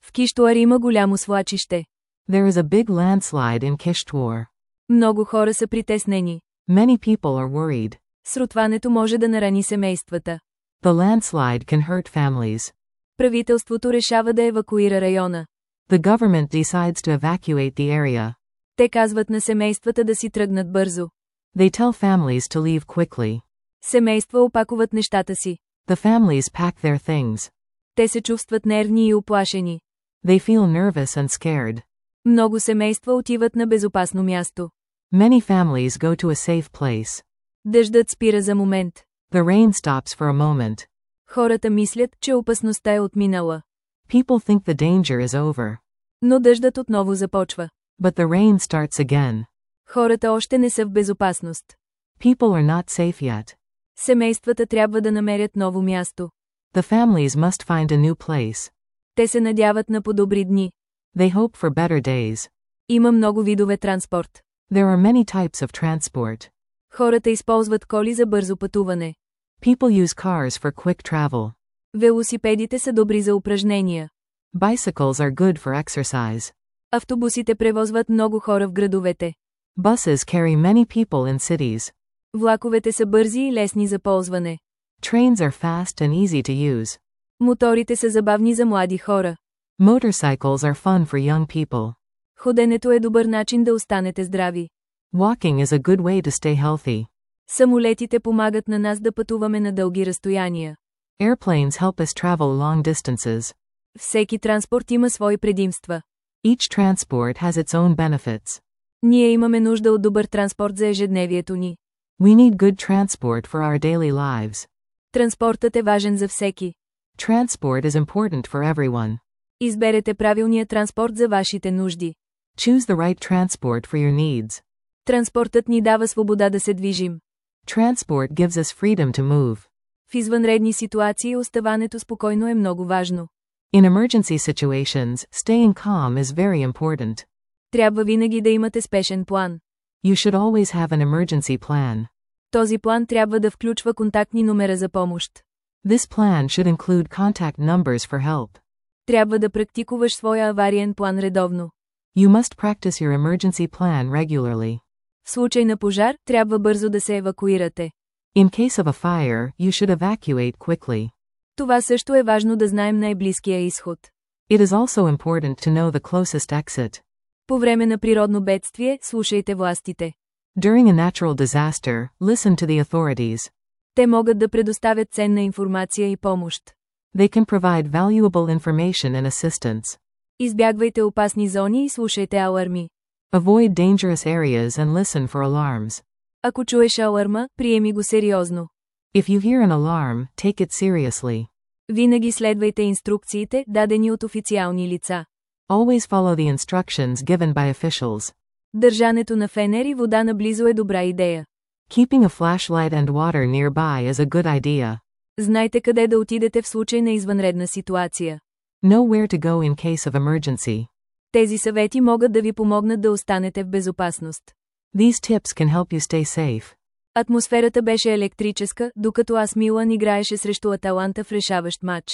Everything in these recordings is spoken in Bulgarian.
В Киштуар има голямо свлачище. There is a big landslide in Kishtwar. Много хора са притеснени. Many people are worried. Срутването може да нарани семействата. The landslide can hurt families. Правителството решава да евакуира района. The government decides to evacuate the area. Те казват на семействата да си тръгнат бързо. They tell families to leave quickly. Семейства опакуват нещата си. The families pack their things. Те се чувстват нервни и уплашени. They feel nervous and scared. Много семейства отиват на безопасно място. Many families go to a safe place. Дъждът спира за момент. The rain stops for a moment. Хората мислят, че опасността е отминала. People think the danger is over. Но дъждът отново започва. But the rain starts again. Хората още не са в безопасност. People are not safe yet. Семействата трябва да намерят ново място. The families must find a new place. Те се надяват на по-добри дни. They hope for better days. Има много видове транспорт. There are many types of transport. Хората използват коли за бързо пътуване. People use cars for quick travel. Велосипедите са добри за упражнения. Bicycles are good for exercise. Автобусите превозват много хора в градовете. Buses carry many people in cities. Влаковете са бързи и лесни за ползване. Trains are fast and easy to use. Моторите са забавни за млади хора. Motorcycles are fun for young people. Ходенето е добър начин да останете здрави. Walking is a good way to stay healthy. Самолетите помагат на нас да пътуваме на дълги разстояния. Airplanes help us travel long distances. Всеки транспорт има свои предимства. Each transport has its own benefits. Ние имаме нужда от добър транспорт за ежедневието ни. We need good transport for our daily lives. Транспортът е важен за всеки. Transport is important for everyone. Изберете правилния транспорт за вашите нужди. Choose the right transport for your needs. Транспортът ни дава свобода да се движим. Transport gives us freedom to move. В извънредни ситуации оставането спокойно е много важно. In emergency situations, staying calm is very important. Трябва винаги да имате спешен план. You should always have an emergency plan. Този план трябва да включва контактни номера за помощ. This plan should include contact numbers for help. Трябва да практикуваш своя авариен план редовно. You must practice your emergency plan regularly. В случай на пожар, трябва бързо да се евакуирате. In case of a fire, you should evacuate quickly. Това също е важно да знаем най-близкия изход. It is also important to know the closest exit. По време на природно бедствие, слушайте властите. During a natural disaster, listen to the authorities. Те могат да предоставят ценна информация и помощ. They can provide valuable information and assistance. Избягвайте опасни зони и слушайте аларми. Avoid dangerous areas and listen for alarms. Ако чуеш аларма, приеми го сериозно. If you hear an alarm, take it seriously. Винаги следвайте инструкциите, дадени от официални лица. Always follow the instructions given by officials. Държането на фенер и вода наблизо е добра идея. Keeping a flashlight and water nearby is a good idea. Знайте къде да отидете в случай на извънредна ситуация. Know where to go in case of emergency. Тези съвети могат да ви помогнат да останете в безопасност. These tips can help you stay safe. Атмосферата беше електрическа, докато АС Милан играеше срещу Аталанта в решаващ матч.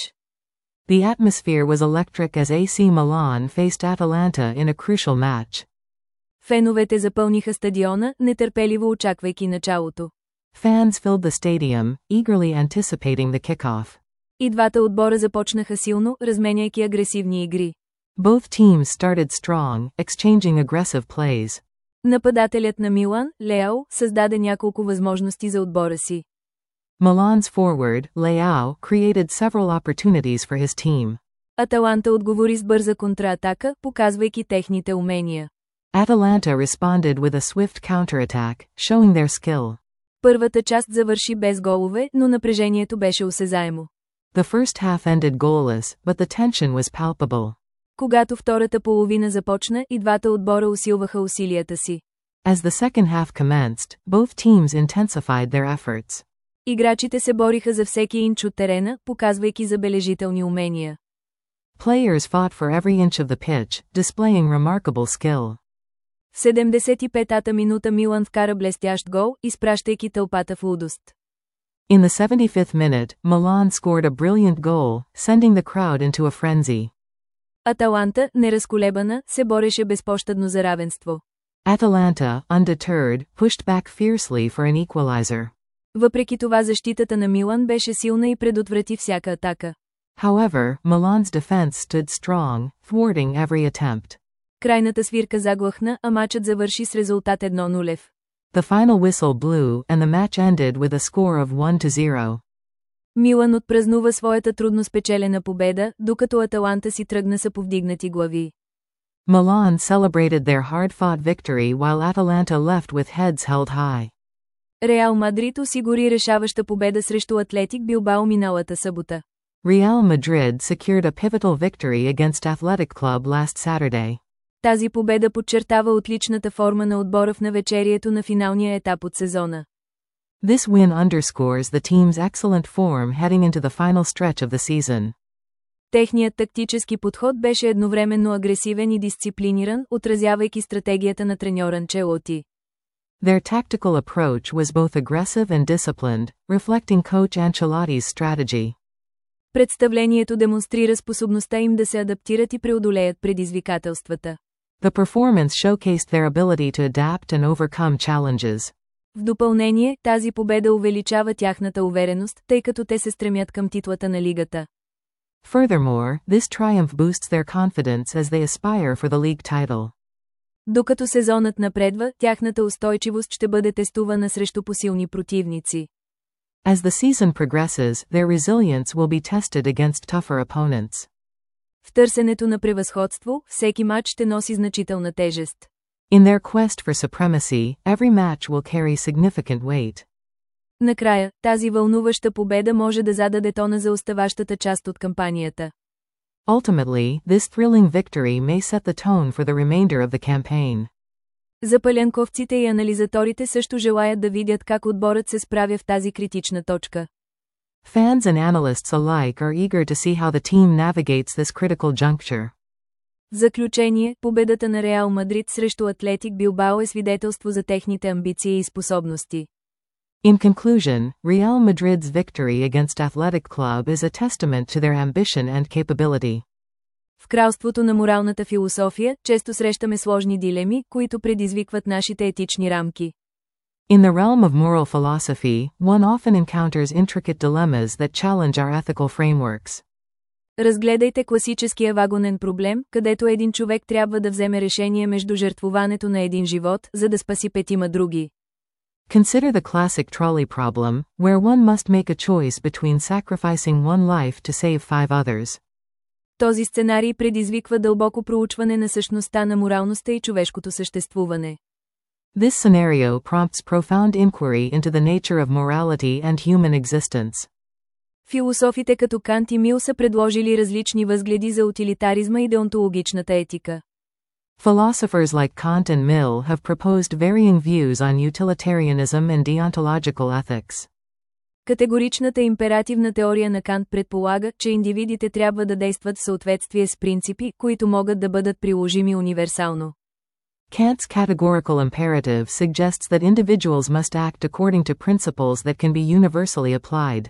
The atmosphere was electric as AC Milan faced Atalanta in a crucial match. Феновете запълниха стадиона, нетърпеливо очаквайки началото. Fans filled the stadium, eagerly anticipating the kickoff. И двата отбора започнаха силно, разменяйки агресивни игри. Both teams started strong, exchanging aggressive plays. Нападателят на Милан, Леао, създаде няколко възможности за отбора си. Milan's forward, Leao, created several opportunities for his team. Аталанта отговори с бърза контратака, показвайки техните умения. Atalanta responded with a swift counterattack, showing their skill. Първата част завърши без голове, но напрежението беше осезаемо. The first half ended goalless, but the tension was palpable. Когато втората половина започна, и двата отбора усилваха усилията си. As the second half commenced, both teams intensified their efforts. Играчите се бориха за всеки инч от терена, показвайки забележителни умения. Players fought for every inch of the pitch, displaying remarkable skill. В 75-та минута Милан вкара блестящ гол, изпращайки тълпата в лудост. In the 75th minute, Milan scored a brilliant goal, sending the crowd into a frenzy. Аталанта, неразколебана, се бореше безпощадно за равенство. Atalanta, undeterred, pushed back fiercely for an equalizer. Въпреки това защитата на Милан беше силна и предотврати всяка атака. However, Milan's defense stood strong, thwarting every attempt. Крайната свирка заглъхна, а мачът завърши с резултат 1-0. The final whistle blew, and the match ended with a score of 1-0. Милан отпразнува своята трудно спечелена победа, докато Аталанта си тръгна с повдигнати глави. Milan celebrated their hard-fought victory while Atalanta left with heads held high. Реал Мадрид осигури решаваща победа срещу Атлетик Билбао миналата събота. Real Madrid secured a pivotal victory against Athletic Club last Saturday. Тази победа подчертава отличната форма на отбора в навечерието на финалния етап от сезона. This win underscores the team's excellent form heading into the final stretch of the season. Техният тактически подход беше едновременно агресивен и дисциплиниран, отразявайки стратегията на треньор Анчелоти. Their tactical approach was both aggressive and disciplined, reflecting coach Ancelotti's strategy. Представлението демонстрира способността им да се адаптират и преодолеят предизвикателствата. The performance showcased their ability to adapt and overcome challenges. В допълнение, тази победа увеличава тяхната увереност, тъй като те се стремят към титлата на лигата. Furthermore, this triumph boosts their confidence as they aspire for the league title. Докато сезонът напредва, тяхната устойчивост ще бъде тестувана срещу посилни противници. As the season progresses, their resilience will be tested against tougher opponents. В търсенето на превъзходство, всеки мач ще носи значителна тежест. In their quest for supremacy, every match will carry significant weight. Накрая, тази вълнуваща победа може да зададе тона за оставащата част от кампанията. Ultimately, this thrilling victory may set the tone for the remainder of the campaign. Запалянковците и анализаторите също желаят да видят как отборът се справя в тази критична точка. Fans and analysts alike are eager to see how the team navigates this critical juncture. В заключение, победата на Реал Мадрид срещу Атлетик Билбао е свидетелство за техните амбиции и способности. In conclusion, Real Madrid's victory against Athletic Club is a testament to their ambition and capability. В кралството на моралната философия, често срещаме сложни дилеми, които предизвикват нашите етични рамки. In the realm of moral philosophy, one often encounters intricate dilemmas that challenge our ethical frameworks. Разгледайте класическия вагонен проблем, където един човек трябва да вземе решение между жертвуването на един живот, за да спаси петима други. Consider the classic trolley problem, where one must make a choice between sacrificing one life to save 5 others. Този сценарий предизвиква дълбоко проучване на същността на моралността и човешкото съществуване. This scenario prompts profound inquiry into the nature of morality and human existence. Философите като Кант и Мил са предложили различни възгледи за утилитаризма и деонтологичната етика. Philosophers like Kant and Mill have proposed varying views on utilitarianism and deontological ethics. Категоричната императивна теория на Кант предполага, че индивидите трябва да действат в съответствие с принципи, които могат да бъдат приложими универсално. Kant's categorical imperative suggests that individuals must act according to principles that can be universally applied.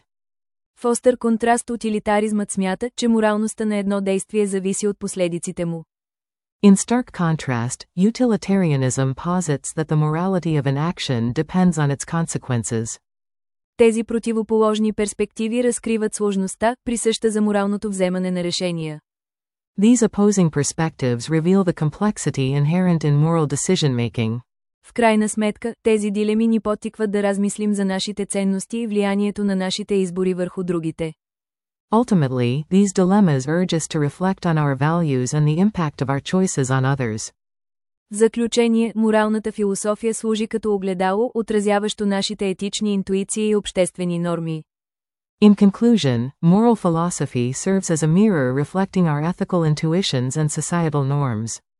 В остър контраст утилитаризмът смята, че моралността на едно действие зависи от последиците му. In stark contrast, utilitarianism posits that the morality of an action depends on its consequences. Тези противоположни перспективи разкриват сложността, присъща за моралното вземане на решения. These opposing perspectives reveal the complexity inherent in moral decision-making. В крайна сметка, тези дилеми ни подтикват да размислим за нашите ценности и влиянието на нашите избори върху другите. Ultimately, these dilemmas urge us to reflect on our values and the impact of our choices on others. В заключение, моралната философия служи като огледало, отразяващо нашите етични интуиции и обществени норми. In conclusion, moral philosophy serves as a mirror reflecting our ethical intuitions and societal norms.